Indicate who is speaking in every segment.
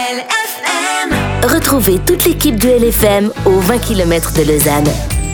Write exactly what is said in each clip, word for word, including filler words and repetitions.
Speaker 1: L F M.
Speaker 2: Retrouvez toute l'équipe de L F M aux vingt kilomètres de Lausanne.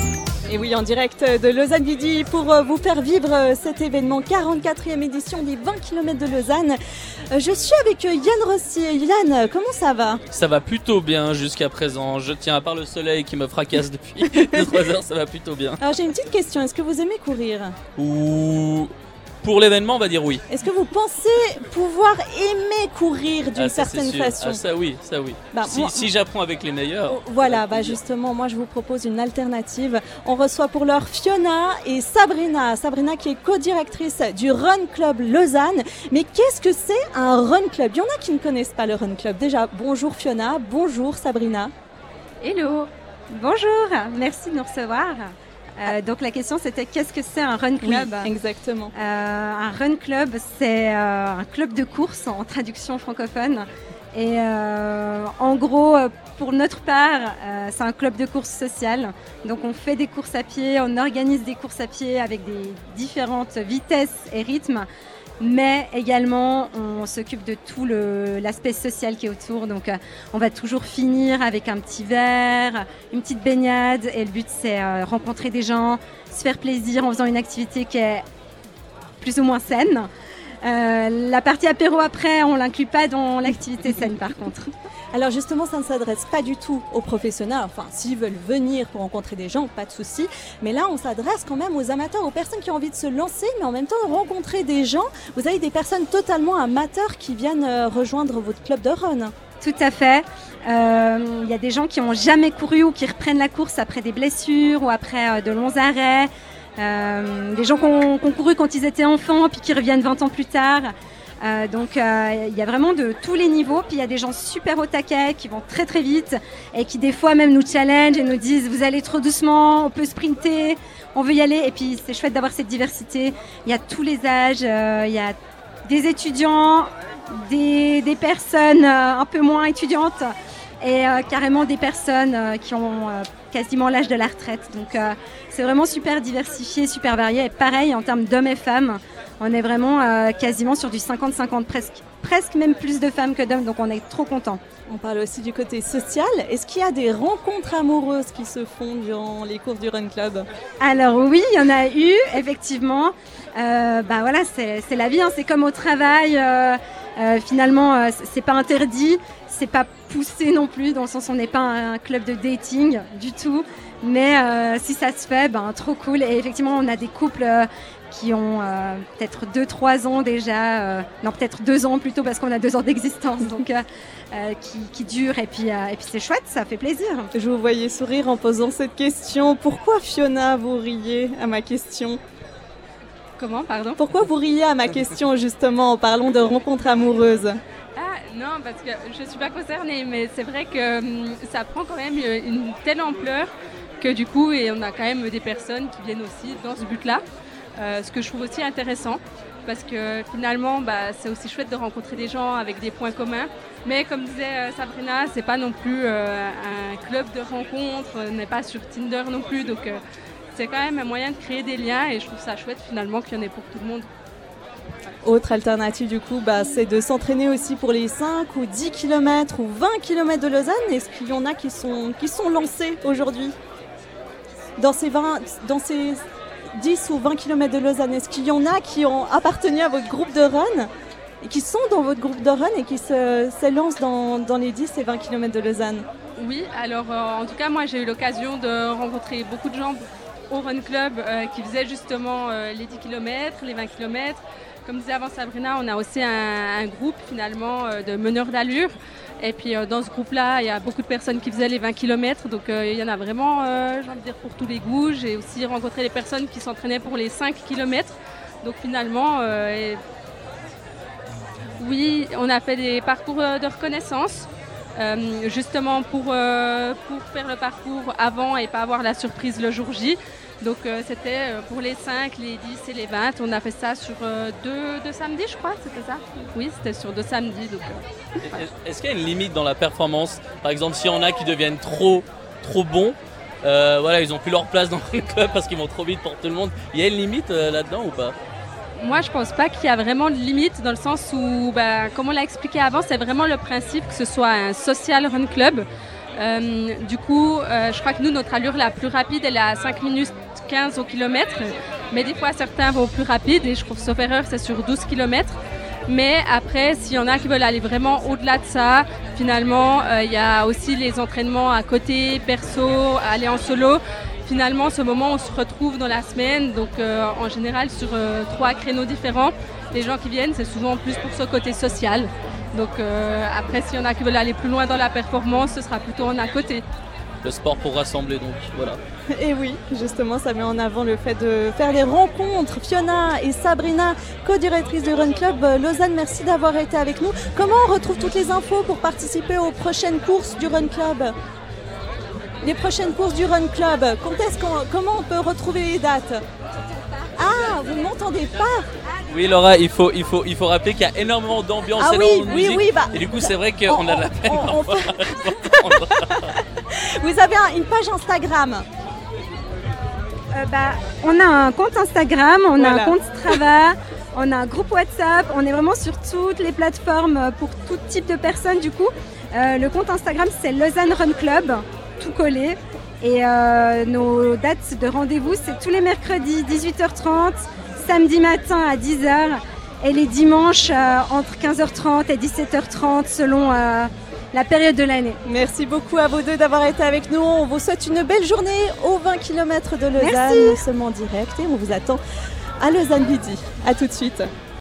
Speaker 3: Et oui, en direct de Lausanne Midi pour vous faire vivre cet événement, quarante-quatrième édition des vingt kilomètres de Lausanne. Je suis avec Yann Rossier. Yann, comment ça va ?
Speaker 4: Ça va plutôt bien jusqu'à présent. Je tiens, à part le soleil qui me fracasse depuis deux trois heures, ça va plutôt bien.
Speaker 3: Alors j'ai une petite question, est-ce que vous aimez courir ?
Speaker 4: Ou... Pour l'événement, on va dire oui.
Speaker 3: Est-ce que vous pensez pouvoir aimer courir d'une
Speaker 4: ah, ça,
Speaker 3: certaine façon ?
Speaker 4: Ah, ça oui, ça oui.
Speaker 3: Bah,
Speaker 4: si,
Speaker 3: moi...
Speaker 4: si j'apprends avec les meilleurs.
Speaker 3: Oh, voilà, bah justement, moi je vous propose une alternative. On reçoit pour l'heure Fiona et Sabrina. Sabrina qui est co-directrice du Run Club Lausanne. Mais qu'est-ce que c'est un Run Club ? Il y en a qui ne connaissent pas le Run Club. Déjà, bonjour Fiona, bonjour Sabrina.
Speaker 5: Hello, bonjour, merci de nous recevoir. Euh, donc la question c'était qu'est-ce que c'est un run club ?
Speaker 3: Oui, exactement.
Speaker 5: Euh, un run club c'est euh, un club de course en traduction francophone et euh, en gros pour notre part euh, c'est un club de course sociale. Donc on fait des courses à pied, on organise des courses à pied avec des différentes vitesses et rythmes. Mais également, on s'occupe de tout le, l'aspect social qui est autour. Donc, euh, on va toujours finir avec un petit verre, une petite baignade. Et le but, c'est euh, rencontrer des gens, se faire plaisir en faisant une activité qui est plus ou moins saine. Euh, la partie apéro après, on ne l'inclut pas dans l'activité saine par contre.
Speaker 3: Alors justement, ça ne s'adresse pas du tout aux professionnels. Enfin, s'ils veulent venir pour rencontrer des gens, pas de souci. Mais là, on s'adresse quand même aux amateurs, aux personnes qui ont envie de se lancer, mais en même temps de rencontrer des gens. Vous avez des personnes totalement amateurs qui viennent rejoindre votre club de run.
Speaker 5: Tout à fait. Il euh, y a des gens qui n'ont jamais couru ou qui reprennent la course après des blessures ou après euh, de longs arrêts. Euh, des gens qui ont, qui ont couru quand ils étaient enfants puis qui reviennent vingt ans plus tard. Euh, donc il euh, y a vraiment de tous les niveaux, puis il y a des gens super au taquet qui vont très très vite et qui des fois même nous challenge et nous disent vous allez trop doucement, on peut sprinter, on veut y aller. Et puis c'est chouette d'avoir cette diversité, il y a tous les âges, il euh, y a des étudiants, des, des personnes euh, un peu moins étudiantes et euh, carrément des personnes euh, qui ont euh, quasiment l'âge de la retraite. Donc euh, c'est vraiment super diversifié, super varié et pareil en termes d'hommes et femmes. On est vraiment euh, quasiment sur du cinquante cinquante, presque, presque même plus de femmes que d'hommes, donc on est trop contents.
Speaker 3: On parle aussi du côté social. Est-ce qu'il y a des rencontres amoureuses qui se font durant les courses du Run Club ?
Speaker 5: Alors oui, il y en a eu, effectivement. Euh, bah voilà, c'est, c'est la vie, hein, c'est comme au travail. Euh, euh, finalement, euh, c'est pas interdit, c'est pas poussé non plus, dans le sens où on n'est pas un, un club de dating du tout. Mais euh, si ça se fait, ben, trop cool. Et effectivement, on a des couples euh, qui ont euh, peut-être deux trois ans déjà, euh, non peut-être deux ans plutôt parce qu'on a deux ans d'existence, donc euh, euh, qui, qui durent et puis, euh, et puis c'est chouette, ça fait plaisir.
Speaker 3: Je vous voyais sourire en posant cette question. Pourquoi Fiona, vous riez à ma question ?
Speaker 5: Comment, pardon ?
Speaker 3: Pourquoi vous riez à ma question justement en parlant de rencontres amoureuses ?
Speaker 6: Ah non, parce que je ne suis pas concernée, mais c'est vrai que hum, ça prend quand même une telle ampleur que du coup, et on a quand même des personnes qui viennent aussi dans ce but-là. Euh, ce que je trouve aussi intéressant parce que finalement bah, c'est aussi chouette de rencontrer des gens avec des points communs, mais comme disait euh, Sabrina, c'est pas non plus euh, un club de rencontres, on n'est pas sur Tinder non plus, donc euh, c'est quand même un moyen de créer des liens et je trouve ça chouette finalement qu'il y en ait pour tout le monde.
Speaker 3: Autre alternative du coup, bah, c'est de s'entraîner aussi pour les cinq ou dix kilomètres ou vingt kilomètres de Lausanne. Est-ce qu'il y en a qui sont, qui sont lancés aujourd'hui dans ces, vingt, dans ces dix ou vingt kilomètres de Lausanne? Est-ce qu'il y en a qui ont appartenu à votre groupe de run et qui sont dans votre groupe de run et qui se, se lancent dans, dans les dix et vingt kilomètres de Lausanne?
Speaker 6: Oui, alors euh, en tout cas moi j'ai eu l'occasion de rencontrer beaucoup de gens au Run Club euh, qui faisaient justement euh, les dix kilomètres, les vingt kilomètres. Comme disait avant Sabrina, on a aussi un, un groupe finalement euh, de meneurs d'allure. Et puis euh, dans ce groupe-là, il y a beaucoup de personnes qui faisaient les vingt kilomètres. Donc euh, il y en a vraiment, euh, j'ai envie de dire, pour tous les goûts. J'ai aussi rencontré des personnes qui s'entraînaient pour les cinq kilomètres. Donc finalement, euh, et... oui, on a fait des parcours de reconnaissance. Euh, justement pour, euh, pour faire le parcours avant et pas avoir la surprise le jour J. Donc euh, c'était pour les cinq, les dix et les vingt. On a fait ça sur euh, deux, deux samedis, je crois, c'était ça ? Oui, c'était sur deux samedis. Donc, euh, voilà.
Speaker 4: Est-ce qu'il y a une limite dans la performance ? Par exemple, s'il y en a qui deviennent trop, trop bons, euh, voilà, ils n'ont plus leur place dans le club parce qu'ils vont trop vite pour tout le monde. Il y a une limite euh, là-dedans ou pas ?
Speaker 6: moi, je pense pas qu'il y a vraiment de limite dans le sens où, bah, comme on l'a expliqué avant, c'est vraiment le principe que ce soit un social run club. Euh, du coup, euh, je crois que nous, notre allure la plus rapide, elle est à cinq minutes quinze au kilomètre. Mais des fois, certains vont plus rapide et je trouve, sauf erreur, c'est sur douze kilomètres. Mais après, s'il y en a qui veulent aller vraiment au-delà de ça, finalement, il euh, y a aussi les entraînements à côté, perso, aller en solo. Finalement, ce moment, on se retrouve dans la semaine, donc euh, en général sur euh, trois créneaux différents. Les gens qui viennent, c'est souvent plus pour ce côté social. Donc euh, après, s'il y en a qui veulent aller plus loin dans la performance, ce sera plutôt en à côté.
Speaker 4: Le sport pour rassembler, donc voilà.
Speaker 3: Et oui, justement, ça met en avant le fait de faire des rencontres. Fiona et Sabrina, co-directrices du Run Club Lausanne, merci d'avoir été avec nous. Comment on retrouve toutes les infos pour participer aux prochaines courses du Run Club ? Les prochaines courses du Run Club, quand est-ce qu'on, comment on peut retrouver les dates ? Ah, vous ne m'entendez pas ?
Speaker 4: Oui Laura, il faut, il faut, il faut rappeler qu'il y a énormément d'ambiance
Speaker 3: ah,
Speaker 4: et
Speaker 3: oui,
Speaker 4: énormément de
Speaker 3: oui,
Speaker 4: musique.
Speaker 3: Oui, bah,
Speaker 4: et du coup, c'est vrai qu'on
Speaker 3: on,
Speaker 4: a de la peine.
Speaker 3: On, on fait... Vous avez un, une page Instagram ?
Speaker 5: euh, bah, On a un compte Instagram, on voilà. a un compte Strava, on a un groupe WhatsApp, on est vraiment sur toutes les plateformes pour tout type de personnes du coup. Euh, le compte Instagram, c'est Lausanne Run Club, tout collé. Et euh, nos dates de rendez-vous, c'est tous les mercredis dix-huit heures trente, samedi matin à dix heures et les dimanches euh, entre quinze heures trente et dix-sept heures trente selon euh, la période de l'année.
Speaker 3: Merci beaucoup à vous deux d'avoir été avec nous. On vous souhaite une belle journée aux vingt kilomètres de Lausanne. Nous sommes en direct et on vous attend à Lausanne Midi. À tout de suite.